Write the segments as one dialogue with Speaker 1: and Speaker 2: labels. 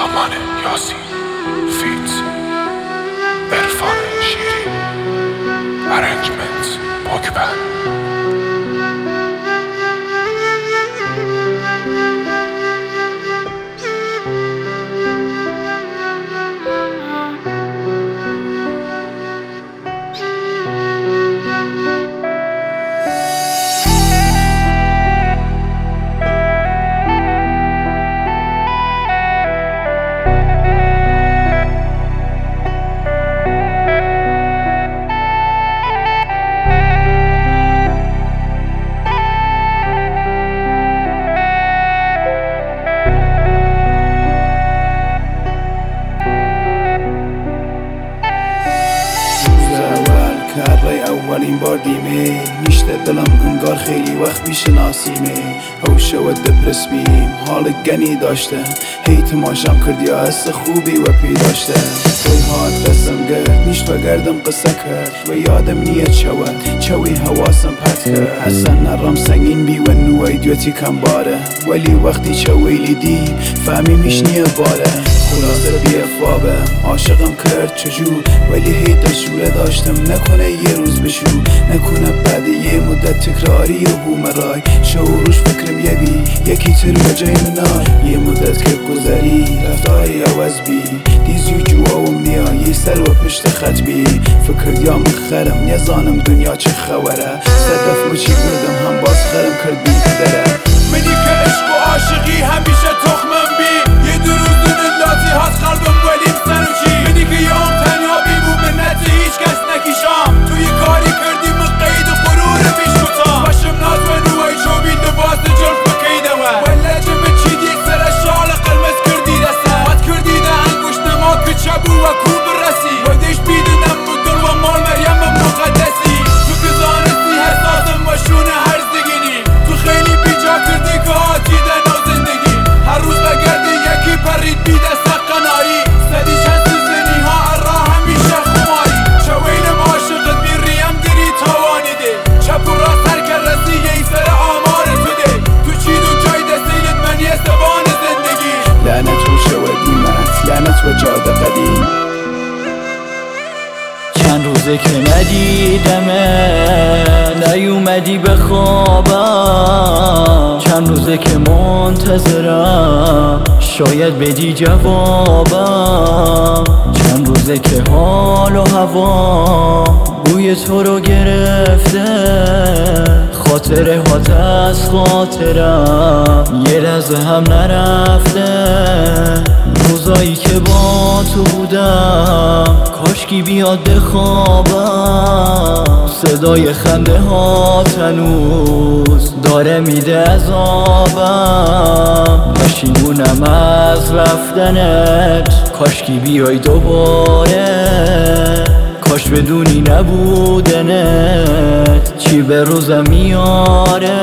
Speaker 1: سامان یاسین فیت عرفان شیری ارنجمنت پاکبند.
Speaker 2: اولین بار دیمه میشته دلم انگار خیلی وقت میشناسیمه. هوشه و دپرس بیم حال گنی داشتم، هی تماشام کردی حس خوبی و پی داشتم. توی هات دستم گرد نیشت و گردم قصه کرد و یادم نیت شود چوی حواسم پرت کرد. حسن نرم سنگین بی و نوی دویتی کم باره، ولی وقتی چویلی دی فهمی میش نیه باره. خلاصه بی افوابه عاشقم کرد چجور، ولی هی دشوره داشتم نکنه یه روز بشو، نکنه بعد یه مدت تکراری و بومرای شعوروش فکرم یکی تر و جای منای. یه مدت که گذری رفتاری عوض بی دیزیو جوام نیا یه سر و پشت خط بی. فکر دیام خرم نزانم دنیا چه خوره، صدف و چی بردم هم باز خرم کرد بی قدره.
Speaker 3: منی که عشق و عاشقی همیشه تخمم بی، یه دروز دلاتی هست قلبم ولیم سنوچی. منی که یام تنها بی بو منت هیچ کس نکیشام، توی کاری کردی من قید غرور بیش کتا. باشم ناز و نوی چوبین دباز جلف بکیده و ولی جمع چیدی سر شال قلمز کردی دسته بات کردی ده انگوش نما که چبو و کوب رسی و دیش بیدنم و دل و مال مریم مقدسی. تو که زانستی حساسم و شونه هرزگینی، تو خیلی بیجا کردی که آتی دنو زندگی. هر روز بگردی یکی پرید بیده سقنایی، سدی چند سزنی ها ارا همیشه خماری. چوینم عاشقت میریم دری توانی ده، چپ و راست هر که رسی یه سر آمار تو ده. تو چیدون جای دستیلت من یه زبان زندگی.
Speaker 2: لعنت و شودیمت لعنت و جاده قدیم.
Speaker 4: چند روزه که ندیدمه نیومدی به خوابم، چند روزه که منتظرم شاید بدی جوابم. چند روزه که حال و هوا بوی تو رو گرفته، خاطره هات از خاطرم یه لحظه هم نرفته. روزایی که با تو بودم کاشکی بیاد بخوابم، صدای خنده ها هنوز داره میده عذابم. پشیمونم از رفتنت کاشکی بیای دوباره، کاش بدونی نبودنت چی به روزم میاره.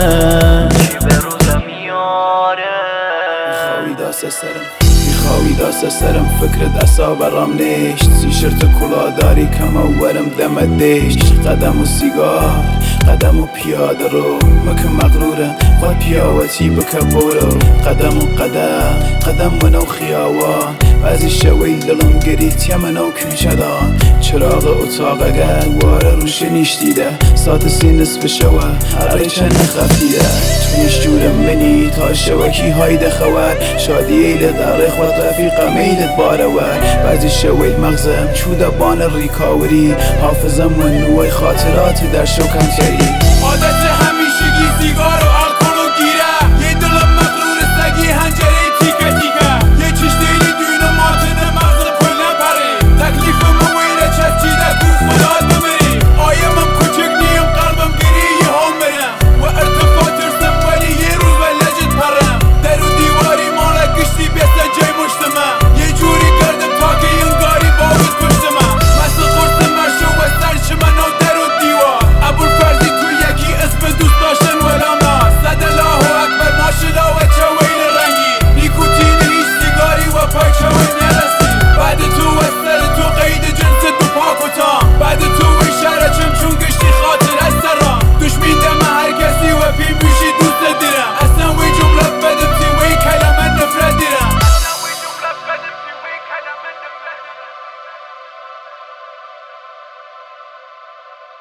Speaker 2: میخواوی داست سرم فکرت اصا برام نیشت. سیشرت کلا داری کم اولم دم دیشت. قدم و سیگار قدم و پیاده رو مکه مغرورم و پیاوتی بکه برو. قدم و قدم منو خیاوان، بعضی شوی دلم گریت منو کوچدان. چراغ اتاق اگر واره روشنیش دیده، ساعت 3 نصف شوه هر چند خفیده. تو نیش جورم منی تا شوکی هایده خور، شادی ایلت عرق و رفیق میلت بارور. بعضی شوی مغزم چوده بان ریکاوری، حافظم و نوی خاطرات در شوکم تری.